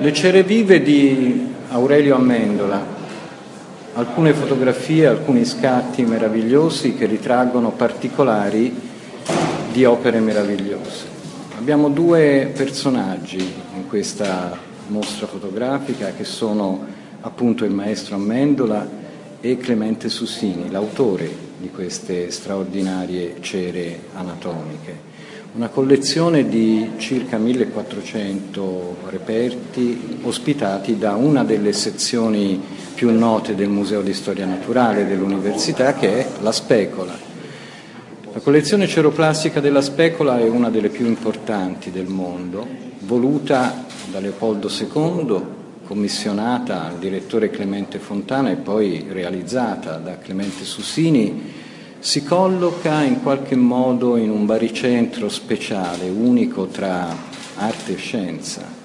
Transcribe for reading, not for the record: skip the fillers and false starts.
Le cere vive di Aurelio Amendola, alcune fotografie, alcuni scatti meravigliosi che ritraggono particolari di opere meravigliose. Abbiamo due personaggi in questa mostra fotografica che sono appunto il maestro Amendola e Clemente Susini, l'autore di queste straordinarie cere anatomiche. Una collezione di circa 1400 reperti ospitati da una delle sezioni più note del Museo di Storia Naturale dell'Università, che è La Specola. La collezione ceroplastica della Specola è una delle più importanti del mondo, voluta da Leopoldo II, commissionata al direttore Clemente Fontana e poi realizzata da Clemente Susini. Si colloca in qualche modo in un baricentro speciale, unico tra arte e scienza.